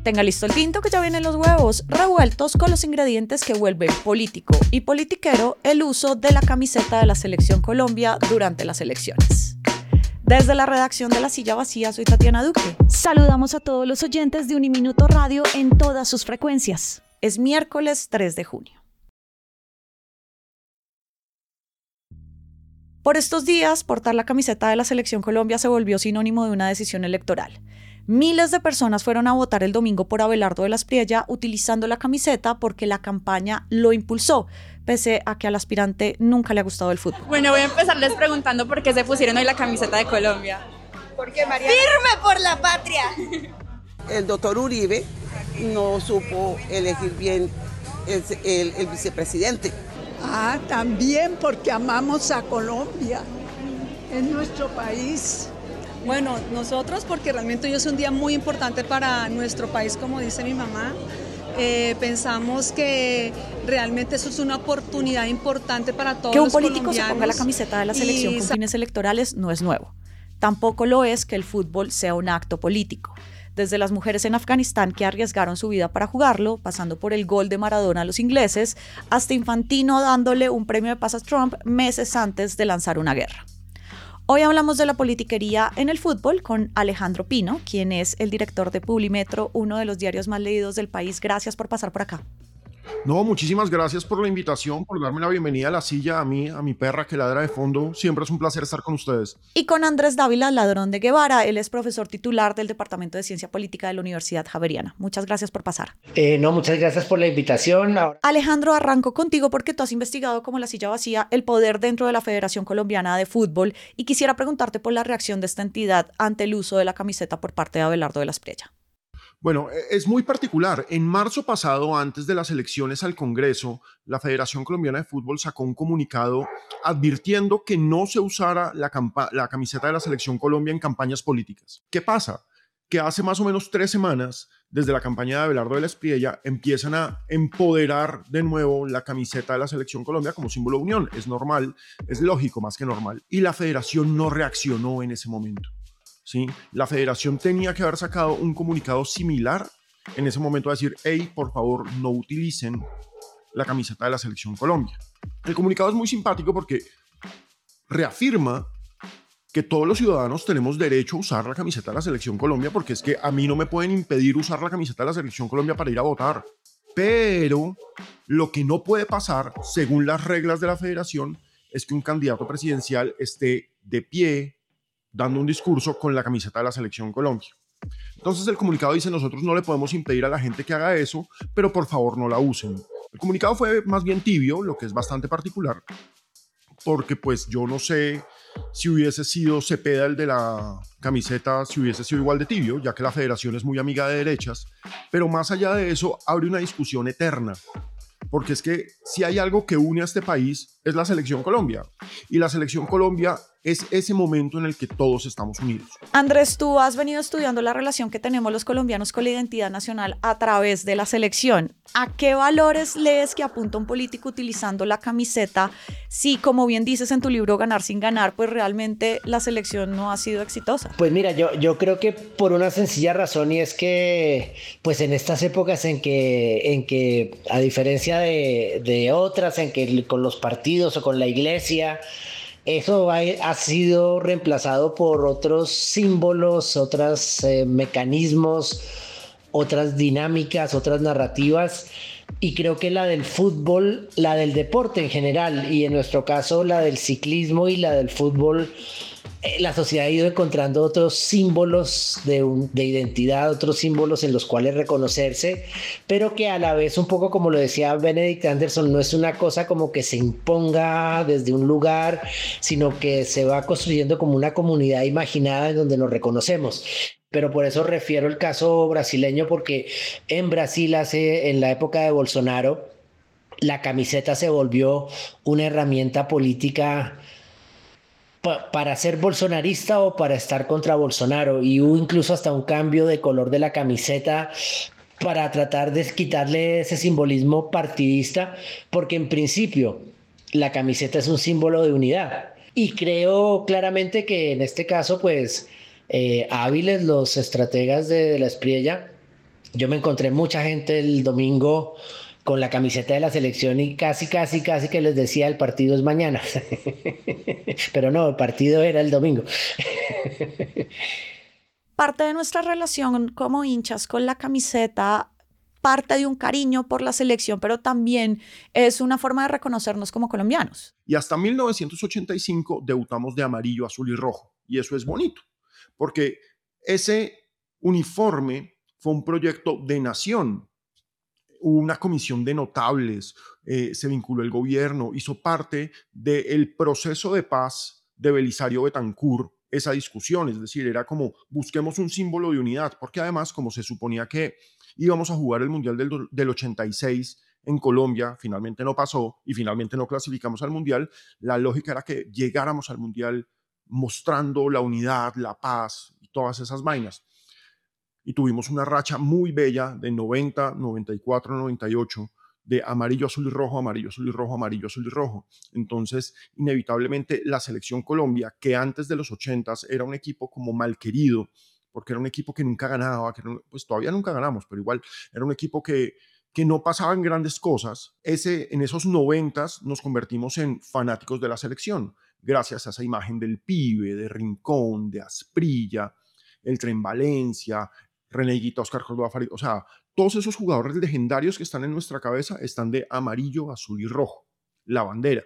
Tenga listo el tinto que ya vienen los huevos, revueltos con los ingredientes que vuelven político y politiquero el uso de la camiseta de la Selección Colombia durante las elecciones. Desde la redacción de La Silla Vacía, soy Tatiana Duque. Saludamos a todos los oyentes de Uniminuto Radio en todas sus frecuencias. Es miércoles 3 de junio. Por estos días, portar la camiseta de la Selección Colombia se volvió sinónimo de una decisión electoral. Miles de personas fueron a votar el domingo por Abelardo de la Espriella utilizando la camiseta porque la campaña lo impulsó, pese a que al aspirante nunca le ha gustado el fútbol. Bueno, voy a empezarles preguntando por qué se pusieron hoy la camiseta de Colombia. Porque Mariana... ¡Firme por la patria! El doctor Uribe no supo elegir bien el vicepresidente. También porque amamos a Colombia, es nuestro país. Bueno, nosotros porque realmente hoy es un día muy importante para nuestro país, como dice mi mamá. Pensamos que realmente eso es una oportunidad importante para todos los colombianos. Que un político se ponga la camiseta de la selección con fines electorales no es nuevo. Tampoco lo es que el fútbol sea un acto político. Desde las mujeres en Afganistán que arriesgaron su vida para jugarlo, pasando por el gol de Maradona a los ingleses, hasta Infantino dándole un premio de paz a Trump meses antes de lanzar una guerra. Hoy hablamos de la politiquería en el fútbol con Alejandro Pino, quien es el director de Publimetro, uno de los diarios más leídos del país. Gracias por pasar por acá. No, muchísimas gracias por la invitación, por darme la bienvenida a La Silla, a mí, a mi perra que ladra de fondo. Siempre es un placer estar con ustedes. Y con Andrés Dávila, ladrón de Guevara. Él es profesor titular del Departamento de Ciencia Política de la Universidad Javeriana. Muchas gracias por pasar. Muchas gracias por la invitación. Alejandro, arranco contigo porque tú has investigado como La Silla Vacía el poder dentro de la Federación Colombiana de Fútbol y quisiera preguntarte por la reacción de esta entidad ante el uso de la camiseta por parte de Abelardo de la Espriella. Bueno, es muy particular. En marzo pasado, antes de las elecciones al Congreso, la Federación Colombiana de Fútbol sacó un comunicado advirtiendo que no se usara la camiseta de la Selección Colombia en campañas políticas. ¿Qué pasa? Que hace más o menos 3 semanas, desde la campaña de Abelardo de la Espriella, empiezan a empoderar de nuevo la camiseta de la Selección Colombia como símbolo de unión. Es normal, es lógico más que normal. Y la Federación no reaccionó en ese momento. ¿Sí? La federación tenía que haber sacado un comunicado similar en ese momento a decir, hey, por favor, no utilicen la camiseta de la Selección Colombia. El comunicado es muy simpático porque reafirma que todos los ciudadanos tenemos derecho a usar la camiseta de la Selección Colombia porque es que a mí no me pueden impedir usar la camiseta de la Selección Colombia para ir a votar. Pero lo que no puede pasar, según las reglas de la federación, es que un candidato presidencial esté de pie dando un discurso con la camiseta de la Selección Colombia. Entonces el comunicado dice, nosotros no le podemos impedir a la gente que haga eso, pero por favor no la usen. El comunicado fue más bien tibio, lo que es bastante particular, porque pues yo no sé si hubiese sido Cepeda el de la camiseta, si hubiese sido igual de tibio, ya que la federación es muy amiga de derechas, pero más allá de eso abre una discusión eterna. Porque es que si hay algo que une a este país es la Selección Colombia. Y la Selección Colombia es ese momento en el que todos estamos unidos. Andrés, tú has venido estudiando la relación que tenemos los colombianos con la identidad nacional a través de la selección. ¿A qué valores lees que apunta un político utilizando la camiseta? Si, como bien dices en tu libro Ganar sin ganar, pues realmente la selección no ha sido exitosa. Pues mira, yo creo que por una sencilla razón, y es que pues en estas épocas en que a diferencia de otras, en que con los partidos o con la iglesia, eso ha sido reemplazado por otros símbolos, otros mecanismos, otras dinámicas, otras narrativas. Y creo que la del fútbol, la del deporte en general, y en nuestro caso la del ciclismo y la del fútbol, la sociedad ha ido encontrando otros símbolos de identidad, otros símbolos en los cuales reconocerse, pero que a la vez, un poco como lo decía Benedict Anderson, no es una cosa como que se imponga desde un lugar, sino que se va construyendo como una comunidad imaginada en donde nos reconocemos. Pero por eso refiero el caso brasileño, porque en Brasil en la época de Bolsonaro, la camiseta se volvió una herramienta política para ser bolsonarista o para estar contra Bolsonaro, y hubo incluso hasta un cambio de color de la camiseta para tratar de quitarle ese simbolismo partidista, porque en principio la camiseta es un símbolo de unidad. Y creo claramente que en este caso, pues, hábiles los estrategas de la Espriella Yo me encontré mucha gente el domingo con la camiseta de la selección y casi que les decía el partido es mañana. Pero no, el partido era el domingo. Parte de nuestra relación como hinchas con la camiseta parte de un cariño por la selección, pero también es una forma de reconocernos como colombianos. Y hasta 1985 debutamos de amarillo, azul y rojo. Y eso es bonito, porque ese uniforme fue un proyecto de nación. Hubo una comisión de notables, se vinculó el gobierno, hizo parte del proceso de paz de Belisario Betancur, esa discusión, es decir, era como busquemos un símbolo de unidad, porque además como se suponía que íbamos a jugar el Mundial del 86 en Colombia, finalmente no pasó y finalmente no clasificamos al Mundial, la lógica era que llegáramos al Mundial mostrando la unidad, la paz y todas esas vainas. Y tuvimos una racha muy bella de 90, 94, 98, de amarillo, azul y rojo, amarillo, azul y rojo, amarillo, azul y rojo. Entonces, inevitablemente, la selección Colombia, que antes de los 80s era un equipo como mal querido, porque era un equipo que nunca ganaba, pues todavía nunca ganamos, pero igual era un equipo que no pasaban grandes cosas. En esos 90s nos convertimos en fanáticos de la selección, gracias a esa imagen del pibe, de Rincón, de Asprilla, el Tren Valencia, René Higuita, Oscar Córdoba Farid, o sea, todos esos jugadores legendarios que están en nuestra cabeza están de amarillo, azul y rojo, la bandera.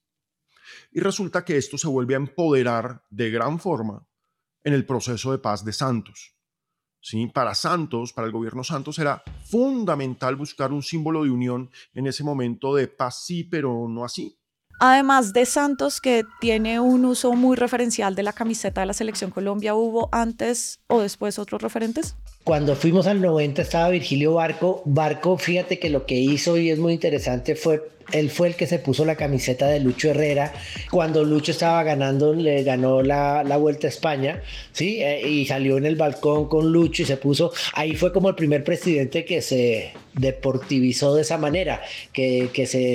Y resulta que esto se vuelve a empoderar de gran forma en el proceso de paz de Santos. ¿Sí? Para Santos, para el gobierno Santos, era fundamental buscar un símbolo de unión en ese momento de paz sí, pero no así. Además de Santos, que tiene un uso muy referencial de la camiseta de la Selección Colombia, ¿hubo antes o después otros referentes? Cuando fuimos al 90 estaba Virgilio Barco. Barco, fíjate que lo que hizo, y es muy interesante, él fue el que se puso la camiseta de Lucho Herrera cuando Lucho estaba ganando, le ganó la Vuelta a España, ¿sí? Y salió en el balcón con Lucho y se puso, ahí fue como el primer presidente que se deportivizó de esa manera, que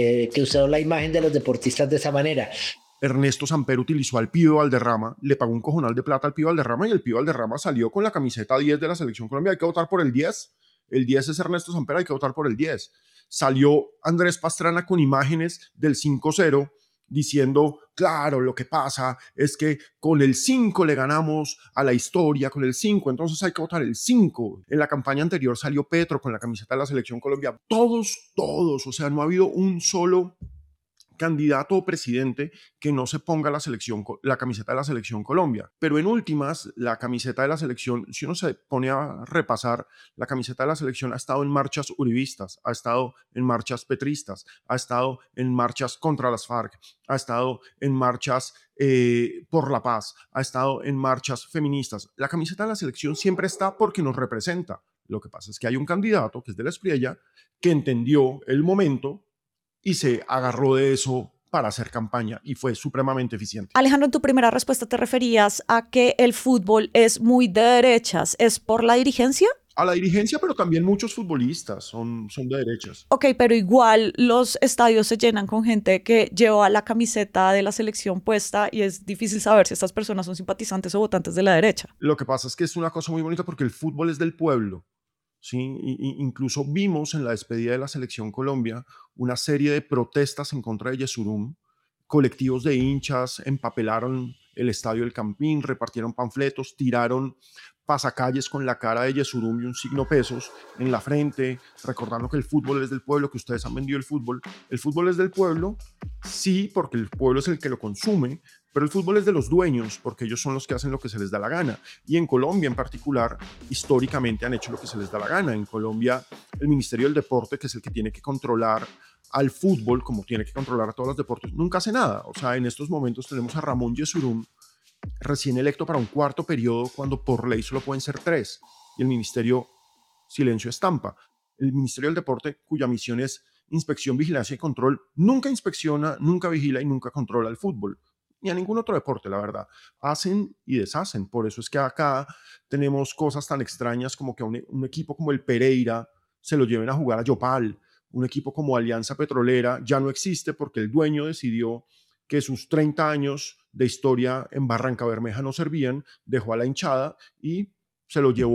usó la imagen de los deportistas de esa manera. Ernesto Samper utilizó al Pío Valderrama, le pagó un cojonal de plata al Pío Valderrama y el Pío Valderrama salió con la camiseta 10 de la Selección Colombia. Hay que votar por el 10. El 10 es Ernesto Samper, hay que votar por el 10. Salió Andrés Pastrana con imágenes del 5-0 diciendo, claro, lo que pasa es que con el 5 le ganamos a la historia, con el 5, entonces hay que votar el 5. En la campaña anterior salió Petro con la camiseta de la Selección Colombia. Todos, o sea, no ha habido un solo candidato o presidente que no se ponga la camiseta de la Selección Colombia. Pero en últimas, la camiseta de la selección, si uno se pone a repasar, la camiseta de la selección ha estado en marchas uribistas, ha estado en marchas petristas, ha estado en marchas contra las FARC, ha estado en marchas por la paz, ha estado en marchas feministas. La camiseta de la selección siempre está porque nos representa. Lo que pasa es que hay un candidato, que es de la Espriella, que entendió el momento y se agarró de eso para hacer campaña y fue supremamente eficiente. Alejandro, en tu primera respuesta te referías a que el fútbol es muy de derechas. ¿Es por la dirigencia? A la dirigencia, pero también muchos futbolistas son de derechas. Ok, pero igual los estadios se llenan con gente que lleva la camiseta de la selección puesta y es difícil saber si estas personas son simpatizantes o votantes de la derecha. Lo que pasa es que es una cosa muy bonita porque el fútbol es del pueblo. Sí, incluso vimos en la despedida de la Selección Colombia una serie de protestas en contra de Yesurum. Colectivos de hinchas empapelaron el estadio del Campín, repartieron panfletos, tiraron pasacalles con la cara de Yesurum y un signo pesos en la frente, recordando que el fútbol es del pueblo, que ustedes han vendido el fútbol. El fútbol es del pueblo, sí, porque el pueblo es el que lo consume, pero el fútbol es de los dueños, porque ellos son los que hacen lo que se les da la gana. Y en Colombia en particular, históricamente han hecho lo que se les da la gana. En Colombia, el Ministerio del Deporte, que es el que tiene que controlar al fútbol, como tiene que controlar a todos los deportes, nunca hace nada. O sea, en estos momentos tenemos a Ramón Yesurum, recién electo para un cuarto periodo, cuando por ley solo pueden ser 3. Y el ministerio, silencio estampa. El Ministerio del Deporte, cuya misión es inspección, vigilancia y control, nunca inspecciona, nunca vigila y nunca controla el fútbol. Ni a ningún otro deporte, la verdad. Hacen y deshacen. Por eso es que acá tenemos cosas tan extrañas como que un equipo como el Pereira se lo lleven a jugar a Yopal. Un equipo como Alianza Petrolera ya no existe porque el dueño decidió que sus 30 años de historia en Barranca Bermeja no servían, dejó a la hinchada y se lo llevó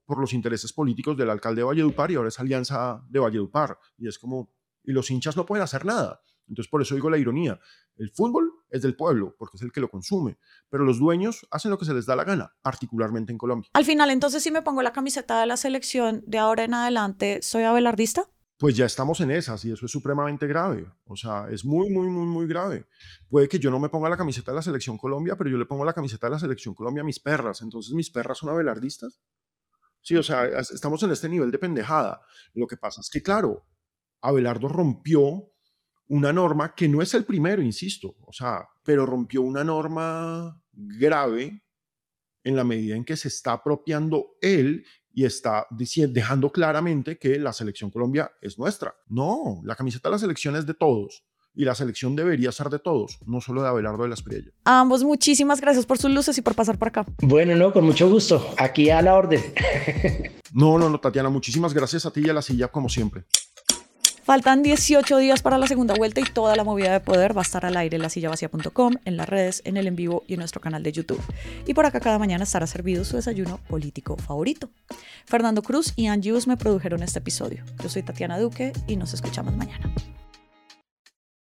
por los intereses políticos del alcalde de Valledupar y ahora es Alianza de Valledupar. Y es como, y los hinchas no pueden hacer nada. Entonces por eso digo la ironía. El fútbol es del pueblo porque es el que lo consume, pero los dueños hacen lo que se les da la gana, particularmente en Colombia. Al final, entonces, si me pongo la camiseta de la selección de ahora en adelante, ¿soy abelardista? Pues ya estamos en esas y eso es supremamente grave. O sea, es muy, muy, muy, muy grave. Puede que yo no me ponga la camiseta de la Selección Colombia, pero yo le pongo la camiseta de la Selección Colombia a mis perras. Entonces, ¿mis perras son abelardistas? Sí, o sea, estamos en este nivel de pendejada. Lo que pasa es que, claro, Abelardo rompió una norma que no es el primero, insisto, o sea, pero rompió una norma grave en la medida en que se está apropiando él y está dejando claramente que la Selección Colombia es nuestra. No, la camiseta de la selección es de todos y la selección debería ser de todos, no solo de Abelardo de la Espriella. A ambos, muchísimas gracias por sus luces y por pasar por acá. Bueno, no, con mucho gusto. Aquí a la orden. No, Tatiana, muchísimas gracias a ti y a la silla como siempre. Faltan 18 días para la segunda vuelta y toda la movida de poder va a estar al aire en lasillavacia.com, en las redes, en el en vivo y en nuestro canal de YouTube. Y por acá cada mañana estará servido su desayuno político favorito. Fernando Cruz y Angie Us me produjeron este episodio. Yo soy Tatiana Duque y nos escuchamos mañana.